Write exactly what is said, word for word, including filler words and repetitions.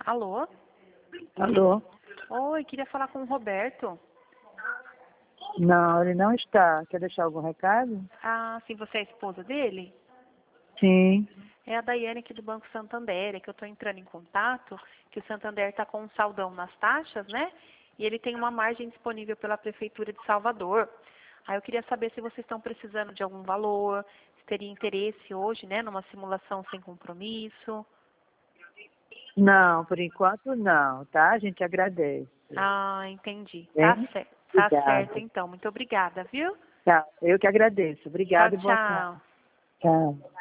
Alô? Alô? Oi, queria falar com o Roberto. Não, ele não está. Quer deixar algum recado? Ah, sim, você é a esposa dele? Sim. É a Daiane aqui do Banco Santander, é que eu estou entrando em contato, que o Santander está com um saldão nas taxas, né? E ele tem uma margem disponível pela Prefeitura de Salvador. Aí eu queria saber se vocês estão precisando de algum valor, se teria interesse hoje, né, numa simulação sem compromisso. Não, por enquanto não, tá? A gente agradece. Ah, entendi. Tá Bem? certo. Tá certo, Obrigada. então. Muito obrigada, viu? Tá, eu que agradeço. Tchau, Obrigada e boa tarde. tchau. Tchau.